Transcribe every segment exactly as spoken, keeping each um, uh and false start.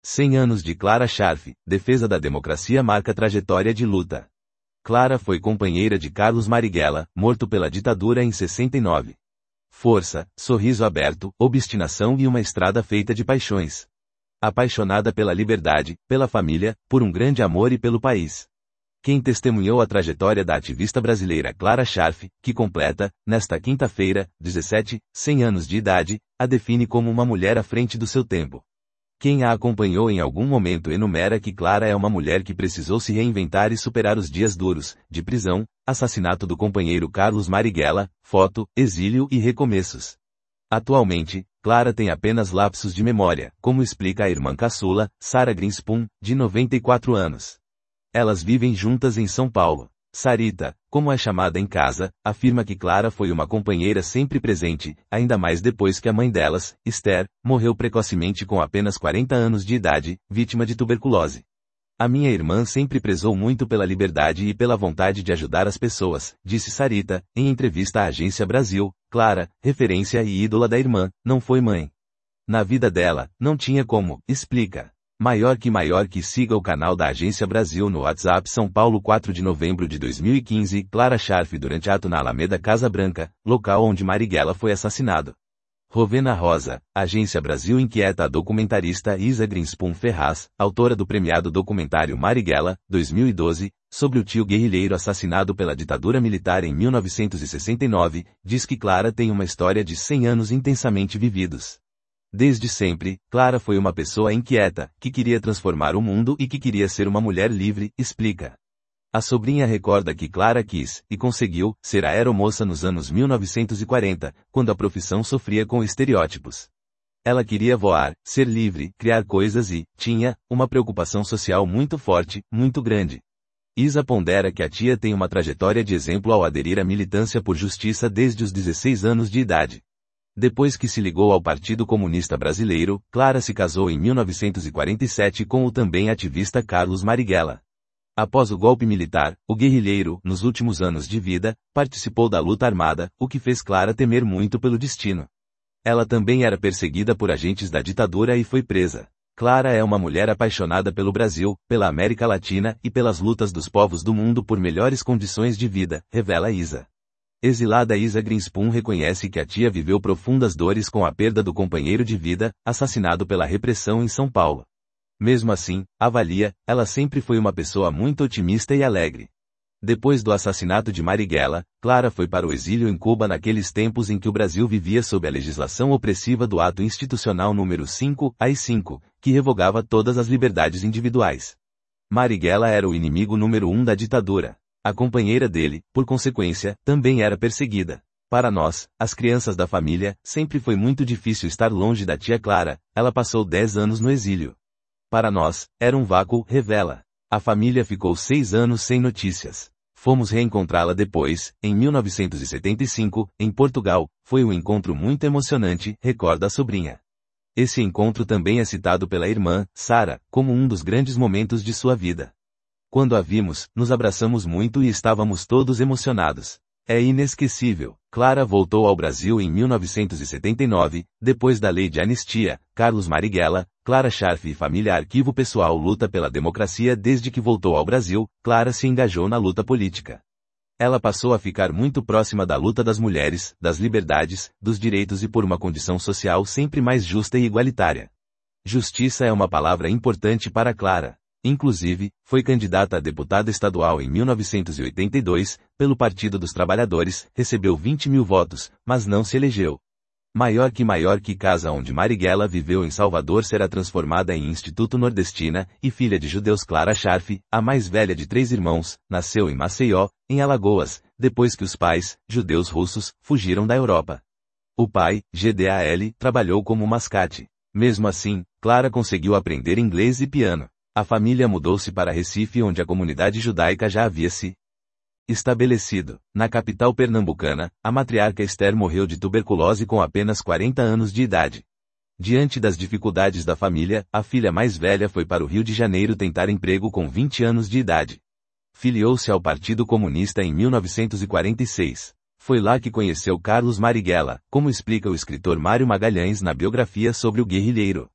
cem anos de Clara Scharf, defesa da democracia marca trajetória de luta. Clara foi companheira de Carlos Marighella, morto pela ditadura em sessenta e nove. Força, sorriso aberto, obstinação e uma estrada feita de paixões. Apaixonada pela liberdade, pela família, por um grande amor e pelo país. Quem testemunhou a trajetória da ativista brasileira Clara Scharf, que completa, nesta quinta-feira, dezessete, cem anos de idade, a define como uma mulher à frente do seu tempo. Quem a acompanhou em algum momento enumera que Clara é uma mulher que precisou se reinventar e superar os dias duros, de prisão, assassinato do companheiro Carlos Marighella, foto, exílio e recomeços. Atualmente, Clara tem apenas lapsos de memória, como explica a irmã caçula, Sarah Greenspoon, de noventa e quatro anos. Elas vivem juntas em São Paulo. Sarita, como é chamada em casa, afirma que Clara foi uma companheira sempre presente, ainda mais depois que a mãe delas, Esther, morreu precocemente com apenas quarenta anos de idade, vítima de tuberculose. A minha irmã sempre prezou muito pela liberdade e pela vontade de ajudar as pessoas, disse Sarita, em entrevista à Agência Brasil. Clara, referência e ídola da irmã, não foi mãe. Na vida dela, não tinha como, explica. Maior que maior que siga o canal da Agência Brasil no WhatsApp São Paulo quatro de novembro de dois mil e quinze, Clara Scharf durante ato na Alameda Casa Branca, local onde Marighella foi assassinado. Rovena Rosa, Agência Brasil inquieta a documentarista Isa Greenspoon Ferraz, autora do premiado documentário Marighella, dois mil e doze, sobre o tio guerrilheiro assassinado pela ditadura militar em mil novecentos e sessenta e nove, diz que Clara tem uma história de cem anos intensamente vividos. Desde sempre, Clara foi uma pessoa inquieta, que queria transformar o mundo e que queria ser uma mulher livre, explica. A sobrinha recorda que Clara quis, e conseguiu, ser aeromoça nos anos mil novecentos e quarenta, quando a profissão sofria com estereótipos. Ela queria voar, ser livre, criar coisas e, tinha, uma preocupação social muito forte, muito grande. Isa pondera que a tia tem uma trajetória de exemplo ao aderir à militância por justiça desde os dezesseis anos de idade. Depois que se ligou ao Partido Comunista Brasileiro, Clara se casou em mil novecentos e quarenta e sete com o também ativista Carlos Marighella. Após o golpe militar, o guerrilheiro, nos últimos anos de vida, participou da luta armada, o que fez Clara temer muito pelo destino. Ela também era perseguida por agentes da ditadura e foi presa. Clara é uma mulher apaixonada pelo Brasil, pela América Latina e pelas lutas dos povos do mundo por melhores condições de vida, revela Isa. Exilada Isa Greenspoon reconhece que a tia viveu profundas dores com a perda do companheiro de vida, assassinado pela repressão em São Paulo. Mesmo assim, avalia, ela sempre foi uma pessoa muito otimista e alegre. Depois do assassinato de Marighella, Clara foi para o exílio em Cuba naqueles tempos em que o Brasil vivia sob a legislação opressiva do Ato Institucional número cinco, A I cinco, que revogava todas as liberdades individuais. Marighella era o inimigo número um da ditadura. A companheira dele, por consequência, também era perseguida. Para nós, as crianças da família, sempre foi muito difícil estar longe da tia Clara, ela passou dez anos no exílio. Para nós, era um vácuo, revela. A família ficou seis anos sem notícias. Fomos reencontrá-la depois, em mil novecentos e setenta e cinco, em Portugal, foi um encontro muito emocionante, recorda a sobrinha. Esse encontro também é citado pela irmã, Sarah, como um dos grandes momentos de sua vida. Quando a vimos, nos abraçamos muito e estávamos todos emocionados. É inesquecível. Clara voltou ao Brasil em mil novecentos e setenta e nove, depois da lei de anistia. Carlos Marighella, Clara Scharf e família Arquivo Pessoal luta pela democracia desde que voltou ao Brasil. Clara se engajou na luta política. Ela passou a ficar muito próxima da luta das mulheres, das liberdades, dos direitos e por uma condição social sempre mais justa e igualitária. Justiça é uma palavra importante para Clara. Inclusive, foi candidata a deputada estadual em mil novecentos e oitenta e dois, pelo Partido dos Trabalhadores, recebeu vinte mil votos, mas não se elegeu. Maior que maior que casa onde Marighella viveu em Salvador será transformada em Instituto Nordestina, e filha de judeus Clara Scharf, a mais velha de três irmãos, nasceu em Maceió, em Alagoas, depois que os pais, judeus russos, fugiram da Europa. O pai, G D A L, trabalhou como mascate. Mesmo assim, Clara conseguiu aprender inglês e piano. A família mudou-se para Recife, onde a comunidade judaica já havia se estabelecido. Na capital pernambucana, a matriarca Esther morreu de tuberculose com apenas quarenta anos de idade. Diante das dificuldades da família, a filha mais velha foi para o Rio de Janeiro tentar emprego com vinte anos de idade. Filiou-se ao Partido Comunista em mil novecentos e quarenta e seis. Foi lá que conheceu Carlos Marighella, como explica o escritor Mário Magalhães na biografia sobre o guerrilheiro.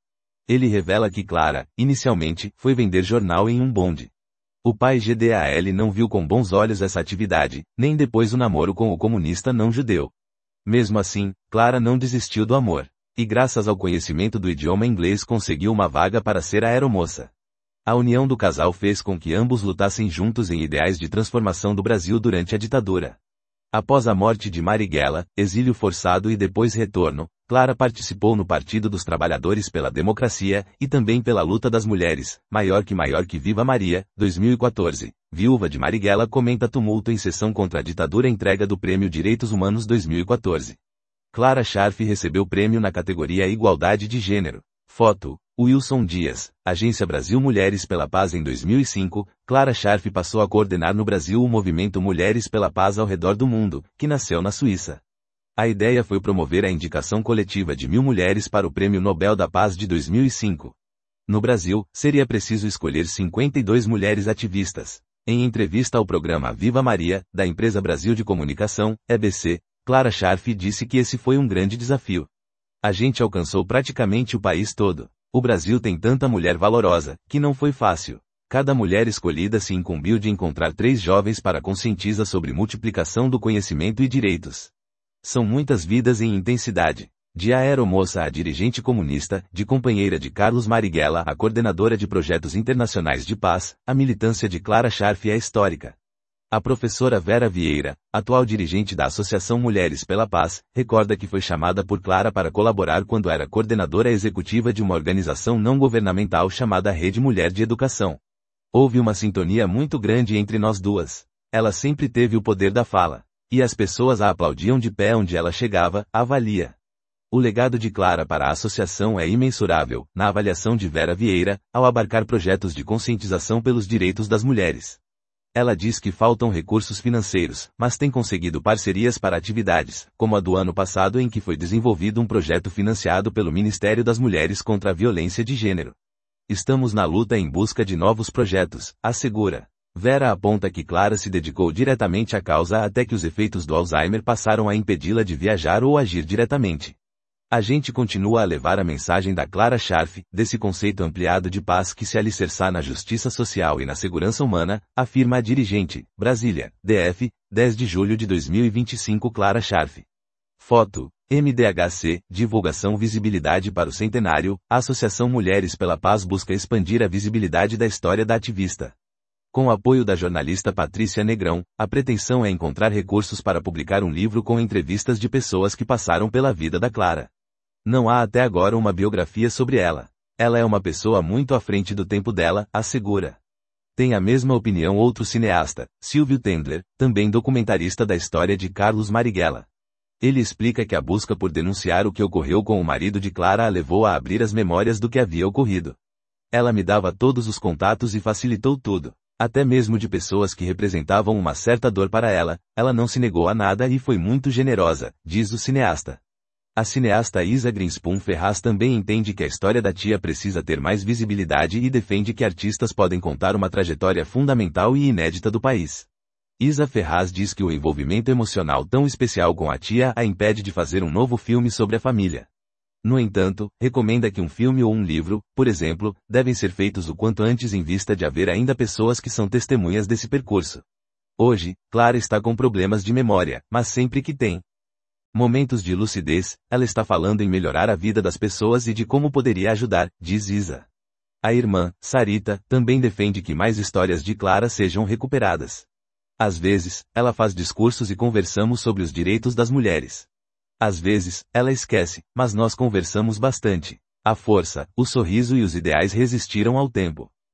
Ele revela que Clara, inicialmente, foi vender jornal em um bonde. O pai G D A L não viu com bons olhos essa atividade, nem depois o namoro com o comunista não-judeu. Mesmo assim, Clara não desistiu do amor. E graças ao conhecimento do idioma inglês conseguiu uma vaga para ser aeromoça. A união do casal fez com que ambos lutassem juntos em ideais de transformação do Brasil durante a ditadura. Após a morte de Marighella, exílio forçado e depois retorno, Clara participou no Partido dos Trabalhadores pela Democracia e também pela luta das mulheres, Maior que Maior que Viva Maria, dois mil e quatorze. Viúva de Marighella comenta tumulto em sessão contra a ditadura entrega do Prêmio Direitos Humanos dois mil e quatorze. Clara Scharf recebeu prêmio na categoria Igualdade de Gênero. Foto: Wilson Dias, Agência Brasil Mulheres pela Paz. Em dois mil e cinco, Clara Scharf passou a coordenar no Brasil o movimento Mulheres pela Paz ao redor do mundo, que nasceu na Suíça. A ideia foi promover a indicação coletiva de mil mulheres para o Prêmio Nobel da Paz de dois mil e cinco. No Brasil, seria preciso escolher cinquenta e duas mulheres ativistas. Em entrevista ao programa Viva Maria, da empresa Brasil de Comunicação, E B C, Clara Scharf disse que esse foi um grande desafio. A gente alcançou praticamente o país todo. O Brasil tem tanta mulher valorosa, que não foi fácil. Cada mulher escolhida se incumbiu de encontrar três jovens para conscientizar sobre multiplicação do conhecimento e direitos. São muitas vidas em intensidade. De aeromoça a dirigente comunista, de companheira de Carlos Marighella a coordenadora de projetos internacionais de paz, a militância de Clara Scharf é histórica. A professora Vera Vieira, atual dirigente da Associação Mulheres pela Paz, recorda que foi chamada por Clara para colaborar quando era coordenadora executiva de uma organização não governamental chamada Rede Mulher de Educação. Houve uma sintonia muito grande entre nós duas. Ela sempre teve o poder da fala. E as pessoas a aplaudiam de pé onde ela chegava, avalia. O legado de Clara para a associação é imensurável, na avaliação de Vera Vieira, ao abarcar projetos de conscientização pelos direitos das mulheres. Ela diz que faltam recursos financeiros, mas tem conseguido parcerias para atividades, como a do ano passado em que foi desenvolvido um projeto financiado pelo Ministério das Mulheres contra a Violência de Gênero. Estamos na luta em busca de novos projetos, assegura. Vera aponta que Clara se dedicou diretamente à causa até que os efeitos do Alzheimer passaram a impedi-la de viajar ou agir diretamente. A gente continua a levar a mensagem da Clara Scharf, desse conceito ampliado de paz que se alicerçar na justiça social e na segurança humana, afirma a dirigente, Brasília, D F, dez de julho de dois mil e vinte e cinco. Clara Scharf. Foto: M D H C, divulgação visibilidade para o centenário. A Associação Mulheres pela Paz busca expandir a visibilidade da história da ativista. Com o apoio da jornalista Patrícia Negrão, a pretensão é encontrar recursos para publicar um livro com entrevistas de pessoas que passaram pela vida da Clara. Não há até agora uma biografia sobre ela. Ela é uma pessoa muito à frente do tempo dela, assegura. Tem a mesma opinião outro cineasta, Silvio Tendler, também documentarista da história de Carlos Marighella. Ele explica que a busca por denunciar o que ocorreu com o marido de Clara a levou a abrir as memórias do que havia ocorrido. Ela me dava todos os contatos e facilitou tudo. Até mesmo de pessoas que representavam uma certa dor para ela, ela não se negou a nada e foi muito generosa, diz o cineasta. A cineasta Isa Greenspoon Ferraz também entende que a história da tia precisa ter mais visibilidade e defende que artistas podem contar uma trajetória fundamental e inédita do país. Isa Ferraz diz que o envolvimento emocional tão especial com a tia a impede de fazer um novo filme sobre a família. No entanto, recomenda que um filme ou um livro, por exemplo, devem ser feitos o quanto antes em vista de haver ainda pessoas que são testemunhas desse percurso. Hoje, Clara está com problemas de memória, mas sempre que tem momentos de lucidez, ela está falando em melhorar a vida das pessoas e de como poderia ajudar, diz Isa. A irmã, Sarita, também defende que mais histórias de Clara sejam recuperadas. Às vezes, ela faz discursos e conversamos sobre os direitos das mulheres. Às vezes, ela esquece, mas nós conversamos bastante. A força, o sorriso e os ideais resistiram ao tempo.